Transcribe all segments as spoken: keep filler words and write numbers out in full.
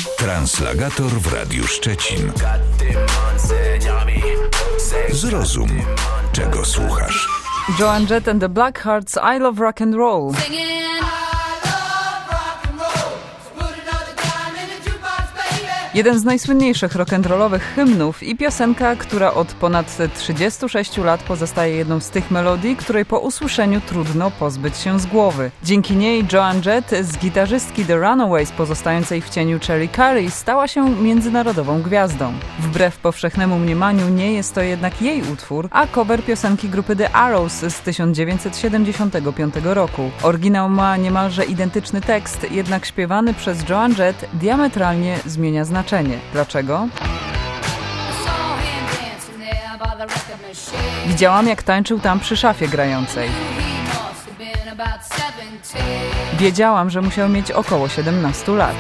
Translagator w Radiu Szczecin. Zrozum, czego słuchasz. Joan Jett and the Blackhearts, I Love Rock and Roll. Jeden z najsłynniejszych rock'n'rollowych hymnów i piosenka, która od ponad trzydziestu sześciu lat pozostaje jedną z tych melodii, której po usłyszeniu trudno pozbyć się z głowy. Dzięki niej Joan Jett z gitarzystki The Runaways pozostającej w cieniu Cherry Carey stała się międzynarodową gwiazdą. Wbrew powszechnemu mniemaniu nie jest to jednak jej utwór, a cover piosenki grupy The Arrows z tysiąc dziewięćset siedemdziesiątego piątego roku. Oryginał ma niemalże identyczny tekst, jednak śpiewany przez Joan Jett diametralnie zmienia znaczenie. Dlaczego? Widziałam, jak tańczył tam przy szafie grającej. Wiedziałam, że musiał mieć około siedemnastu lat.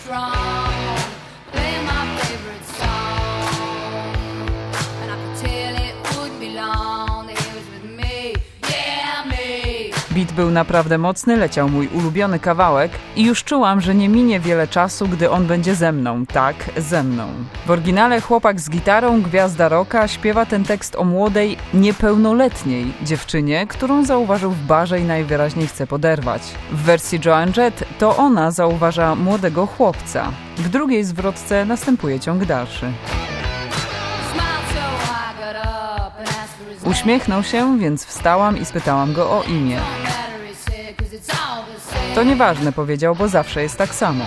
Beat był naprawdę mocny, leciał mój ulubiony kawałek i już czułam, że nie minie wiele czasu, gdy on będzie ze mną. Tak, ze mną. W oryginale chłopak z gitarą, gwiazda rocka, śpiewa ten tekst o młodej, niepełnoletniej dziewczynie, którą zauważył w barze i najwyraźniej chce poderwać. W wersji Joan Jett to ona zauważa młodego chłopca. W drugiej zwrotce następuje ciąg dalszy. Uśmiechnął się, więc wstałam i spytałam go o imię. To nieważne, powiedział, bo zawsze jest tak samo.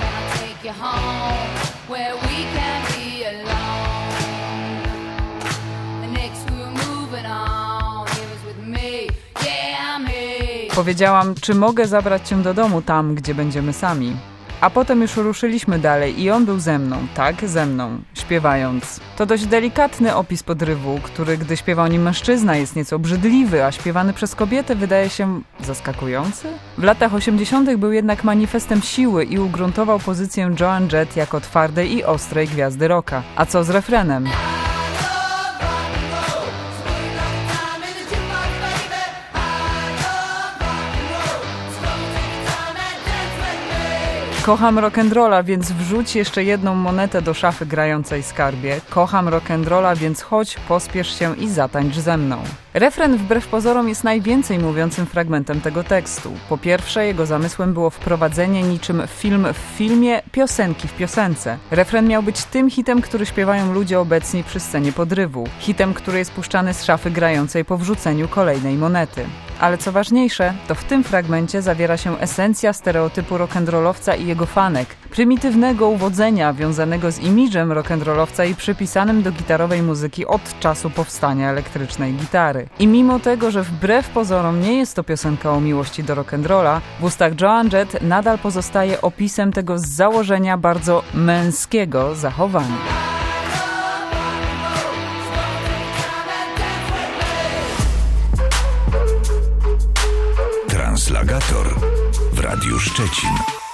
Powiedziałam, czy mogę zabrać cię do domu tam, gdzie będziemy sami. A potem już ruszyliśmy dalej i on był ze mną, tak, ze mną, śpiewając. To dość delikatny opis podrywu, który, gdy śpiewa o nim mężczyzna, jest nieco obrzydliwy, a śpiewany przez kobietę wydaje się zaskakujący. W latach osiemdziesiątych był jednak manifestem siły i ugruntował pozycję Joan Jett jako twardej i ostrej gwiazdy rocka. A co z refrenem? Kocham rock'n'rolla, więc wrzuć jeszcze jedną monetę do szafy grającej skarbie. Kocham rock'n'rolla, więc chodź, pospiesz się i zatańcz ze mną. Refren wbrew pozorom jest najwięcej mówiącym fragmentem tego tekstu. Po pierwsze, jego zamysłem było wprowadzenie niczym film w filmie piosenki w piosence. Refren miał być tym hitem, który śpiewają ludzie obecni przy scenie podrywu. Hitem, który jest puszczany z szafy grającej po wrzuceniu kolejnej monety. Ale co ważniejsze, to w tym fragmencie zawiera się esencja stereotypu rock'n'rollowca i jego fanek, prymitywnego uwodzenia wiązanego z imidżem rock'n'rollowca i przypisanym do gitarowej muzyki od czasu powstania elektrycznej gitary. I mimo tego, że wbrew pozorom nie jest to piosenka o miłości do rock'n'rolla, w ustach Joan Jett nadal pozostaje opisem tego z założenia bardzo męskiego zachowania. Translagator w Radiu Szczecin.